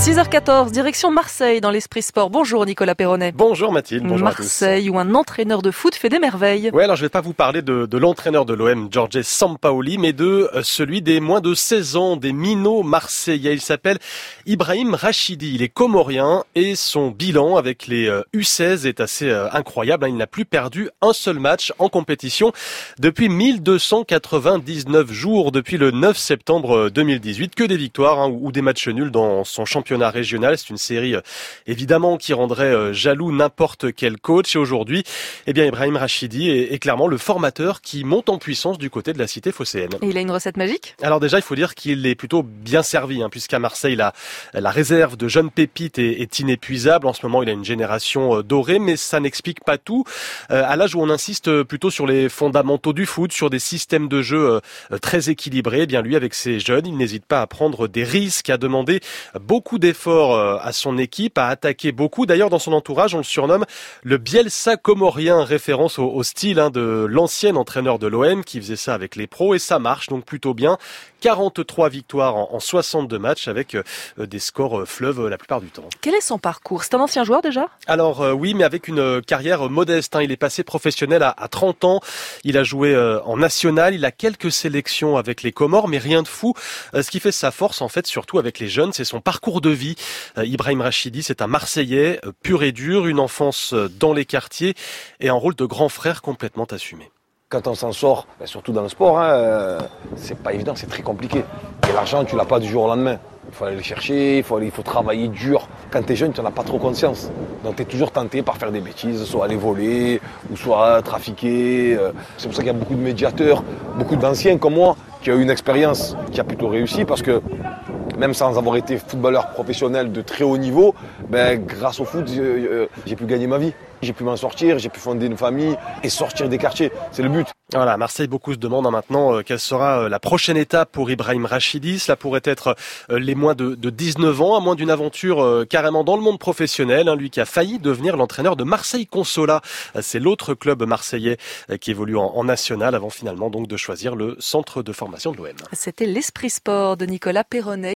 6h14, direction Marseille dans l'Esprit Sport. Bonjour Nicolas Perronnet. Bonjour Mathilde, bonjour Marseille, à tous. où un entraîneur de foot fait des merveilles. Ouais, alors je vais pas vous parler de l'entraîneur de l'OM, Jorge Sampaoli, mais de celui des moins de 16 ans, des minots marseillais. Il s'appelle Ibrahim Rachidi, il est comorien et son bilan avec les U16 est assez incroyable. Il n'a plus perdu un seul match en compétition depuis 1299 jours, depuis le 9 septembre 2018. Que des victoires ou des matchs nuls dans son championnat régional. C'est une série évidemment qui rendrait jaloux n'importe quel coach. Et aujourd'hui, Ibrahim Rachidi est clairement le formateur qui monte en puissance du côté de la cité phocéenne. Et il a une recette magique ? Alors déjà, il faut dire qu'il est plutôt bien servi, puisqu'à Marseille, la réserve de jeunes pépites est inépuisable. En ce moment, il a une génération dorée, mais ça n'explique pas tout. À l'âge où on insiste plutôt sur les fondamentaux du foot, sur des systèmes de jeu très équilibrés, lui, avec ses jeunes, il n'hésite pas à prendre des risques, à demander beaucoup d'efforts à son équipe, à attaquer beaucoup. D'ailleurs, dans son entourage, on le surnomme le Bielsa comorien, référence au style de l'ancien entraîneur de l'OM qui faisait ça avec les pros, et ça marche donc plutôt bien. 43 victoires en 62 matchs avec des scores fleuves la plupart du temps. Quel est son parcours ? C'est un ancien joueur déjà ? Alors oui, mais avec une carrière modeste. Il est passé professionnel à 30 ans. Il a joué en national. Il a quelques sélections avec les Comores, mais rien de fou. Ce qui fait sa force, en fait, surtout avec les jeunes, c'est son parcours de vie. Ibrahim Rachidi, c'est un Marseillais pur et dur, une enfance dans les quartiers et un rôle de grand frère complètement assumé. Quand on s'en sort, surtout dans le sport, c'est pas évident, c'est très compliqué. Et l'argent, tu l'as pas du jour au lendemain. Il faut aller le chercher, il faut travailler dur. Quand tu es jeune, tu n'en as pas trop conscience. Donc tu es toujours tenté par faire des bêtises, soit aller voler, ou soit trafiquer. C'est pour ça qu'il y a beaucoup de médiateurs, beaucoup d'anciens comme moi, qui ont eu une expérience qui a plutôt réussi, parce que même sans avoir été footballeur professionnel de très haut niveau, grâce au foot, j'ai pu gagner ma vie. J'ai pu m'en sortir, j'ai pu fonder une famille et sortir des quartiers. C'est le but. Voilà, à Marseille, beaucoup se demandent maintenant quelle sera la prochaine étape pour Ibrahim Rachidi. Cela pourrait être les moins de 19 ans, à moins d'une aventure carrément dans le monde professionnel. Lui qui a failli devenir l'entraîneur de Marseille Consola. C'est l'autre club marseillais qui évolue en national avant finalement donc de choisir le centre de formation de l'OM. C'était l'Esprit Sport de Nicolas Perronnet.